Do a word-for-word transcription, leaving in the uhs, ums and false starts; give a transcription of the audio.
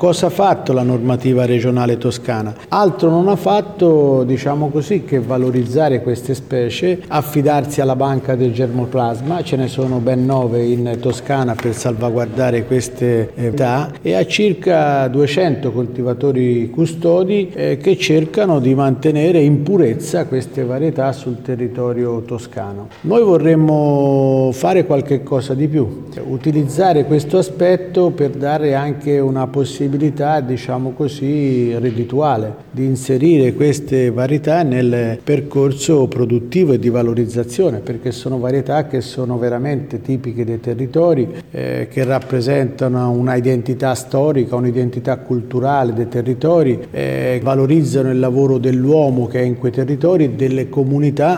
cosa ha fatto la normativa regionale toscana? Altro non ha fatto, diciamo così, che valorizzare queste specie, affidarsi alla banca del germoplasma, ce ne sono ben nove in Toscana per salvaguardare queste varietà, e a circa duecento coltivatori custodi eh, che cercano di mantenere in purezza queste varietà sul territorio toscano. Noi vorremmo fare qualche cosa di più, utilizzare questo aspetto per dare anche una possibilità, diciamo così, reddituale, di inserire queste varietà nel percorso produttivo e di valorizzazione, perché sono varietà che sono veramente tipiche dei territori, eh, che rappresentano una identità storica, un'identità culturale dei territori, eh, valorizzano il lavoro dell'uomo che è in quei territori e delle comunità